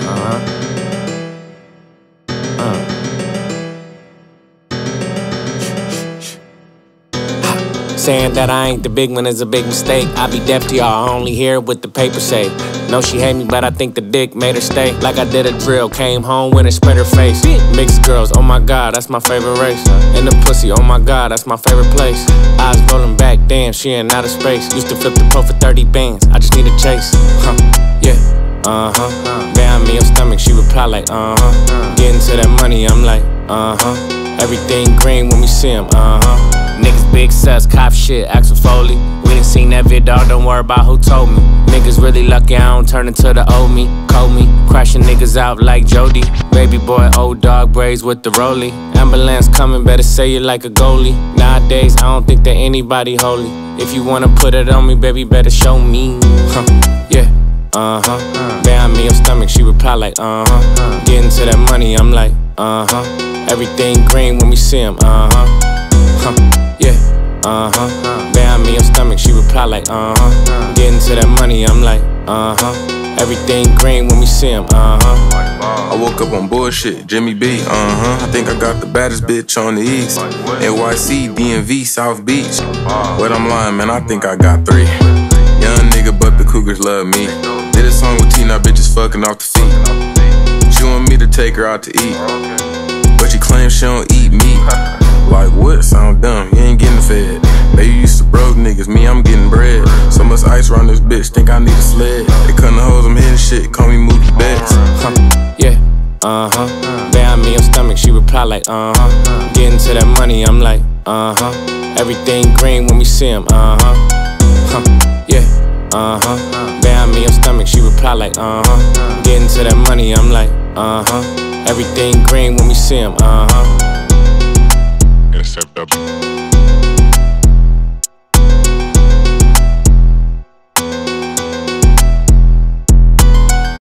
Saying that I ain't the big one is a big mistake. I be deaf to y'all, I only hear what the paper say. No, she hate me, but I think the dick made her stay. Like I did a drill, came home when it spread her face. Mixed girls, oh my god, that's my favorite race. And the pussy, oh my god, that's my favorite place. Eyes rolling back, damn, she in outer space. Used to flip the pro for 30 bands, I just need a chase. Yeah, Down me, her stomach, she reply like, Getting to that money, I'm like, Everything green when we see him, Niggas big sus, cop shit, Axel Foley. We done seen that vid, dog, don't worry about who told me. Niggas really lucky I don't turn into the old me. Cold me, crashing niggas out like Jody. Baby boy, old dog braids with the rollie. Ambulance coming, better say it like a goalie. Nowadays, I don't think that anybody holy. If you wanna put it on me, baby, better show me. Yeah, Down me, her stomach, she reply like, Getting to that money, I'm like, Everything green when we see him, Yeah, Down me, her stomach, she reply like, Getting to that money, I'm like, Everything green when we see him, I woke up on bullshit, Jimmy B, I think I got the baddest bitch on the east. NYC, DMV, South Beach. But I'm lying, man, I think I got 3. Young nigga, but the Cougars love me. Did a song with Tina, bitches fucking off the feet. She want me to take her out to eat, but she claims she don't eat meat. Like what? Sound dumb, you ain't getting fed. They used to broke niggas, me, I'm getting bread. So much ice around this bitch, think I need a sled. They cutting the hoes, I'm hitting shit, call me Mookie Betts. Yeah, Down me, her stomach, she reply like, Getting to that money, I'm like, Everything green when we see him, Yeah, Down me, her stomach, she reply like, Getting to that money, I'm like, Everything green when we see him,